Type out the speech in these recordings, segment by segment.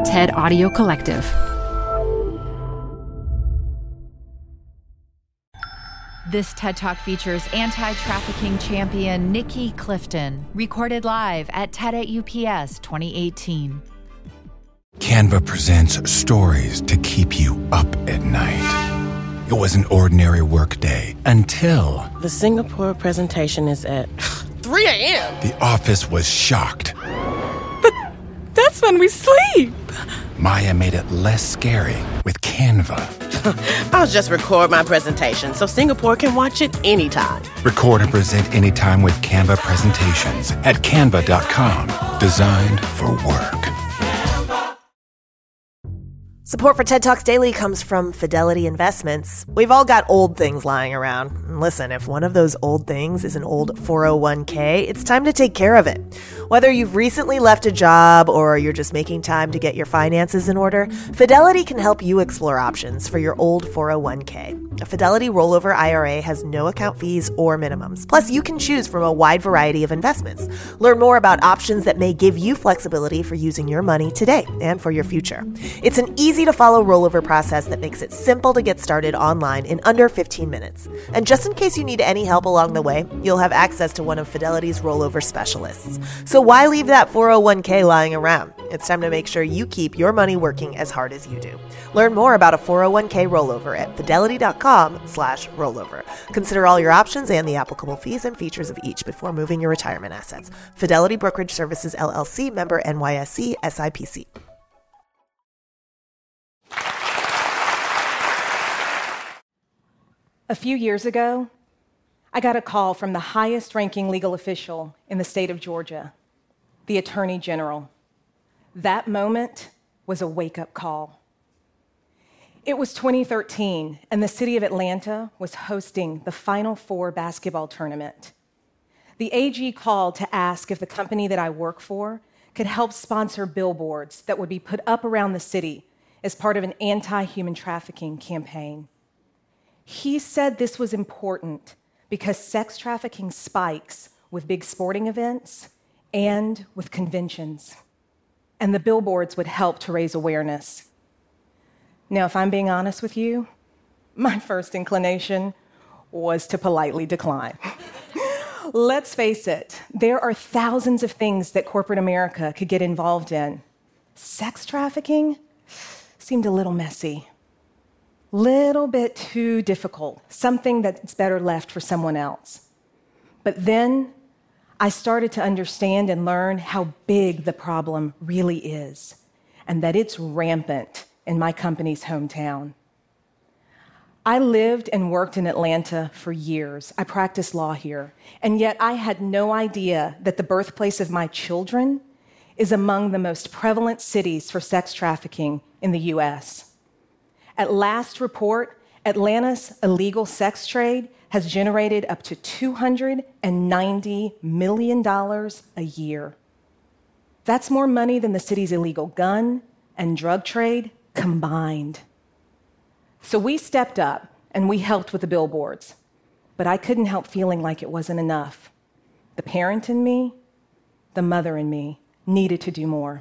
TED Audio Collective. This TED Talk features anti-trafficking champion Nikki Clifton, recorded live at TED at UPS 2018. Canva presents stories to keep you up at night. It was an ordinary workday until... The Singapore presentation is at 3 a.m. The office was shocked. But that's when we sleep. Maya made it less scary with Canva. I'll just record my presentation so Singapore can watch it anytime. Record and present anytime with Canva presentations at canva.com. Designed for work. Support for TED Talks Daily comes from Fidelity Investments. We've all got old things lying around. And listen, if one of those old things is an old 401k, it's time to take care of it. Whether you've recently left a job or you're just making time to get your finances in order, Fidelity can help you explore options for your old 401k. A Fidelity rollover IRA has no account fees or minimums. Plus, you can choose from a wide variety of investments. Learn more about options that may give you flexibility for using your money today and for your future. It's an easy-to-follow rollover process that makes it simple to get started online in under 15 minutes. And just in case you need any help along the way, you'll have access to one of Fidelity's rollover specialists. So why leave that 401k lying around? It's time to make sure you keep your money working as hard as you do. Learn more about a 401k rollover at fidelity.com/rollover. Consider all your options and the applicable fees and features of each before moving your retirement assets. Fidelity Brokerage Services, LLC, member NYSE, SIPC. A few years ago, I got a call from the highest-ranking legal official in the state of Georgia, the Attorney General. That moment was a wake-up call. It was 2013, and the city of Atlanta was hosting the Final Four basketball tournament. The AG called to ask if the company that I work for could help sponsor billboards that would be put up around the city as part of an anti-human trafficking campaign. He said this was important because sex trafficking spikes with big sporting events and with conventions, and the billboards would help to raise awareness. Now, if I'm being honest with you, my first inclination was to politely decline. Let's face it, there are thousands of things that corporate America could get involved in. Sex trafficking seemed a little messy. Little bit too difficult, something that's better left for someone else. But then I started to understand and learn how big the problem really is, and that it's rampant in my company's hometown. I lived and worked in Atlanta for years. I practiced law here, and yet I had no idea that the birthplace of my children is among the most prevalent cities for sex trafficking in the US. At last report, Atlanta's illegal sex trade has generated up to $290 million a year. That's more money than the city's illegal gun and drug trade combined. So we stepped up and we helped with the billboards, but I couldn't help feeling like it wasn't enough. The parent in me, the mother in me, needed to do more.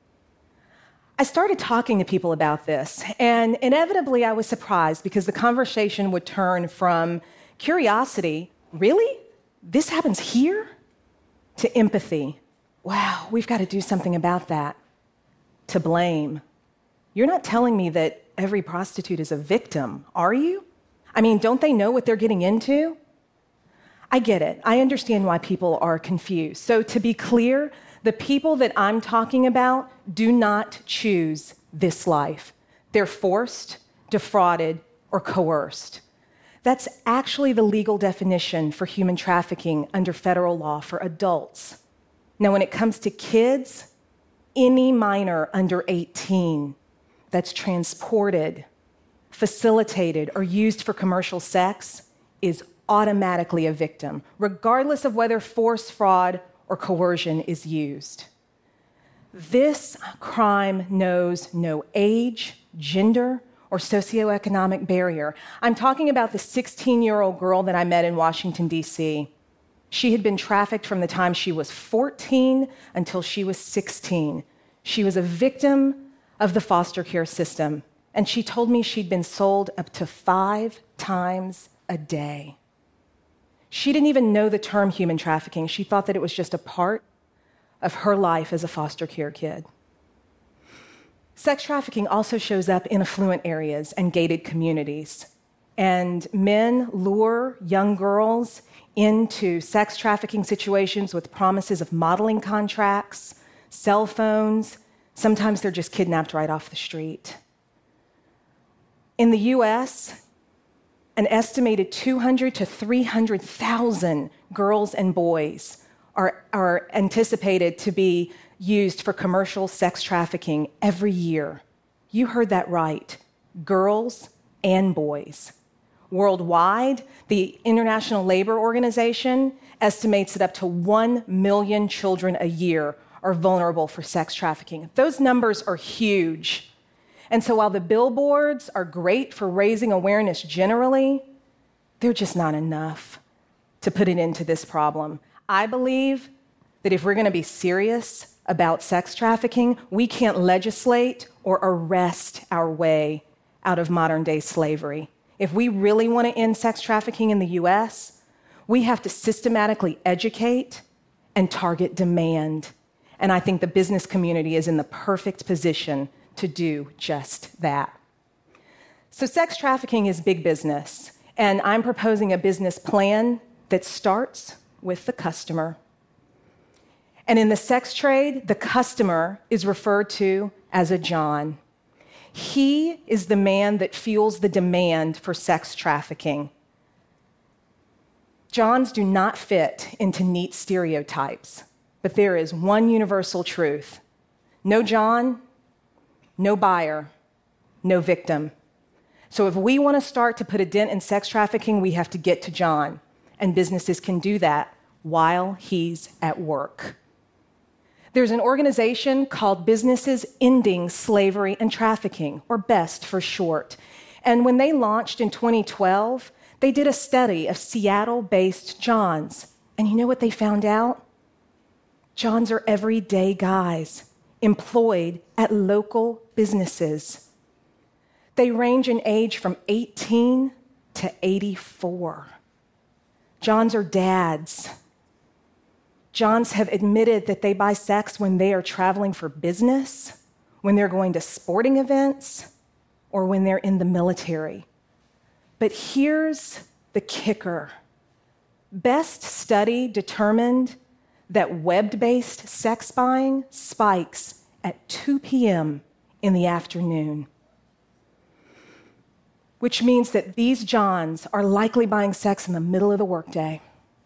I started talking to people about this, and inevitably I was surprised because the conversation would turn from curiosity, really? This happens here? To empathy. Wow, we've got to do something about that. To blame. You're not telling me that every prostitute is a victim, are you? I mean, don't they know what they're getting into? I get it. I understand why people are confused. So to be clear, the people that I'm talking about do not choose this life. They're forced, defrauded, or coerced. That's actually the legal definition for human trafficking under federal law for adults. Now, when it comes to kids, any minor under 18 that's transported, facilitated, or used for commercial sex is automatically a victim, regardless of whether force, fraud, or coercion is used. This crime knows no age, gender, or socioeconomic barrier. I'm talking about the 16-year-old girl that I met in Washington, D.C. She had been trafficked from the time she was 14 until she was 16. She was a victim of the foster care system, and she told me she'd been sold up to 5 times a day. She didn't even know the term human trafficking. She thought that it was just a part of her life as a foster care kid. Sex trafficking also shows up in affluent areas and gated communities. And men lure young girls into sex trafficking situations with promises of modeling contracts, cell phones. Sometimes they're just kidnapped right off the street. In the US, an estimated 200 to 300,000 girls and boys are anticipated to be used for commercial sex trafficking every year. You heard that right, girls and boys. Worldwide, the International Labor Organization estimates that up to 1 million children a year are vulnerable for sex trafficking. Those numbers are huge. And so while the billboards are great for raising awareness generally, they're just not enough to put an end to this problem. I believe that if we're going to be serious about sex trafficking, we can't legislate or arrest our way out of modern-day slavery. If we really want to end sex trafficking in the US, we have to systematically educate and target demand. And I think the business community is in the perfect position to do just that. So sex trafficking is big business, and I'm proposing a business plan that starts with the customer. And in the sex trade, the customer is referred to as a John. He is the man that fuels the demand for sex trafficking. Johns do not fit into neat stereotypes, but there is one universal truth. No John, no buyer, no victim. So if we want to start to put a dent in sex trafficking, we have to get to John, and businesses can do that while he's at work. There's an organization called Businesses Ending Slavery and Trafficking, or BEST for short. And when they launched in 2012, they did a study of Seattle-based Johns. And you know what they found out? Johns are everyday guys employed at local businesses. They range in age from 18 to 84. Johns are dads. Johns have admitted that they buy sex when they are traveling for business, when they're going to sporting events, or when they're in the military. But here's the kicker. BEST study determined that web-based sex buying spikes at 2 p.m. in the afternoon, which means that these Johns are likely buying sex in the middle of the workday.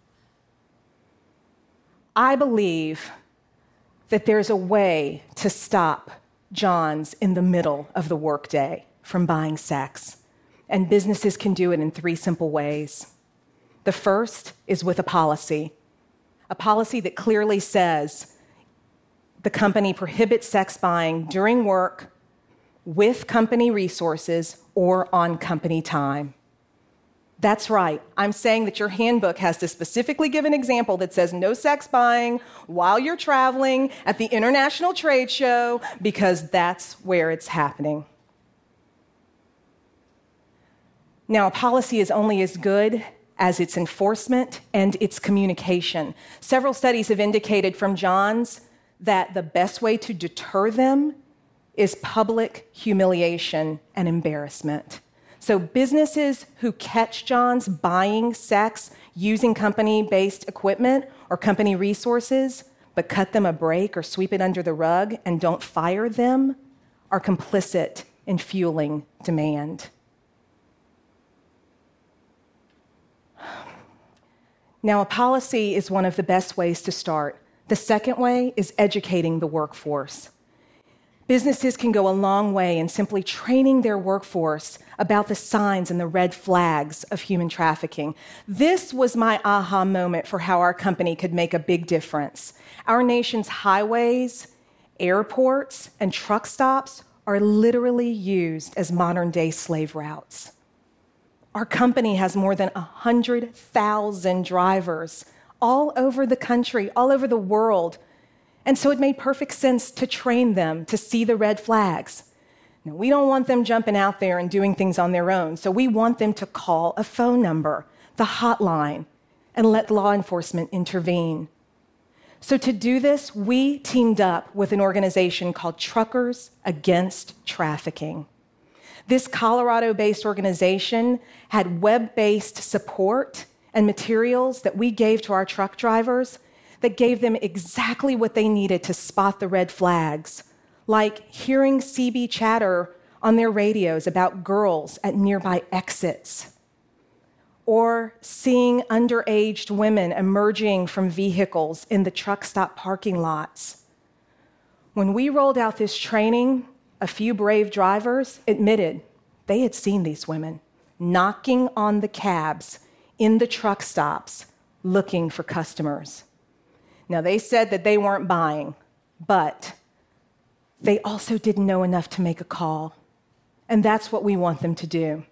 I believe that there's a way to stop Johns in the middle of the workday from buying sex, and businesses can do it in 3 simple ways. The first is with a policy that clearly says the company prohibits sex buying during work, with company resources, or on company time. That's right. I'm saying that your handbook has to specifically give an example that says no sex buying while you're traveling at the International Trade Show, because that's where it's happening. Now, a policy is only as good as its enforcement and its communication. Several studies have indicated from Johns that the best way to deter them is public humiliation and embarrassment. So businesses who catch Johns buying sex using company-based equipment or company resources, but cut them a break or sweep it under the rug and don't fire them, are complicit in fueling demand. Now, a policy is one of the best ways to start. The second way is educating the workforce. Businesses can go a long way in simply training their workforce about the signs and the red flags of human trafficking. This was my aha moment for how our company could make a big difference. Our nation's highways, airports, and truck stops are literally used as modern-day slave routes. Our company has more than 100,000 drivers all over the country, all over the world. And so it made perfect sense to train them to see the red flags. Now, we don't want them jumping out there and doing things on their own, so we want them to call a phone number, the hotline, and let law enforcement intervene. So to do this, we teamed up with an organization called Truckers Against Trafficking. This Colorado-based organization had web-based support and materials that we gave to our truck drivers that gave them exactly what they needed to spot the red flags, like hearing CB chatter on their radios about girls at nearby exits, or seeing underage women emerging from vehicles in the truck stop parking lots. When we rolled out this training, a few brave drivers admitted they had seen these women knocking on the cabs in the truck stops looking for customers. Now, they said that they weren't buying, but they also didn't know enough to make a call. And that's what we want them to do.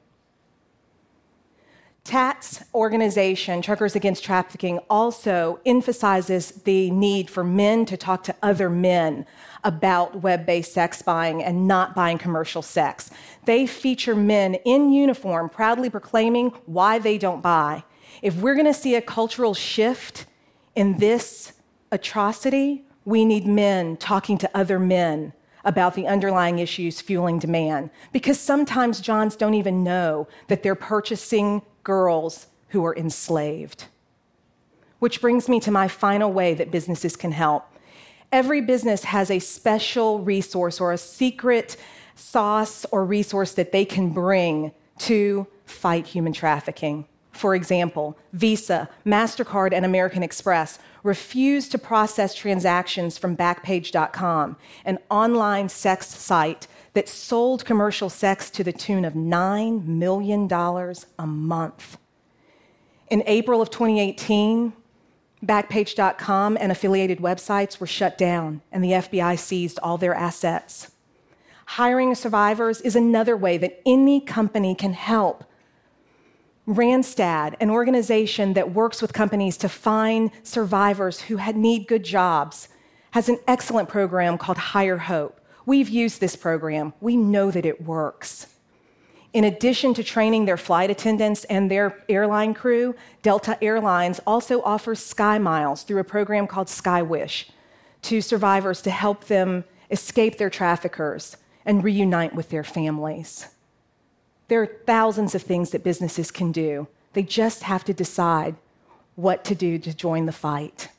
TAT's organization, Truckers Against Trafficking, also emphasizes the need for men to talk to other men about web-based sex buying and not buying commercial sex. They feature men in uniform proudly proclaiming why they don't buy. If we're going to see a cultural shift in this atrocity, we need men talking to other men about the underlying issues fueling demand. Because sometimes Johns don't even know that they're purchasing girls who are enslaved. Which brings me to my final way that businesses can help. Every business has a special resource or a secret sauce or resource that they can bring to fight human trafficking. For example, Visa, MasterCard, and American Express refused to process transactions from Backpage.com, an online sex site that sold commercial sex to the tune of $9 million a month. In April of 2018, Backpage.com and affiliated websites were shut down, and the FBI seized all their assets. Hiring survivors is another way that any company can help. Randstad, an organization that works with companies to find survivors who need good jobs, has an excellent program called Hire Hope. We've used this program. We know that it works. In addition to training their flight attendants and their airline crew, Delta Airlines also offers Sky Miles through a program called SkyWish to survivors to help them escape their traffickers and reunite with their families. There are thousands of things that businesses can do. They just have to decide what to do to join the fight.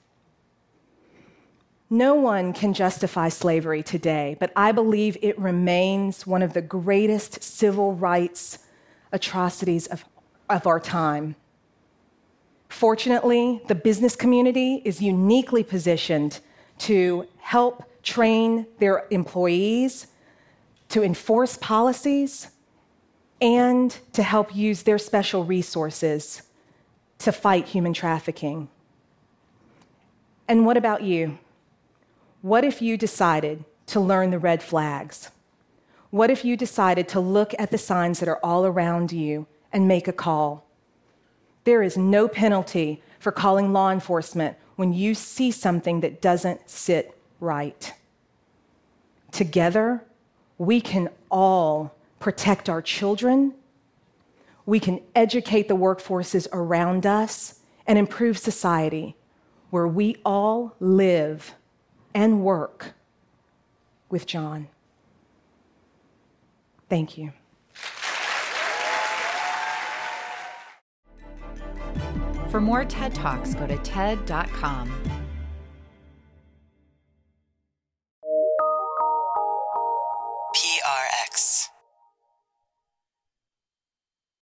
No one can justify slavery today, but I believe it remains one of the greatest civil rights atrocities of our time. Fortunately, the business community is uniquely positioned to help train their employees, to enforce policies, and to help use their special resources to fight human trafficking. And what about you? What if you decided to learn the red flags? What if you decided to look at the signs that are all around you and make a call? There is no penalty for calling law enforcement when you see something that doesn't sit right. Together, we can all protect our children, we can educate the workforces around us, and improve society where we all live and work with John. Thank you. For more TED Talks, go to TED.com. PRX.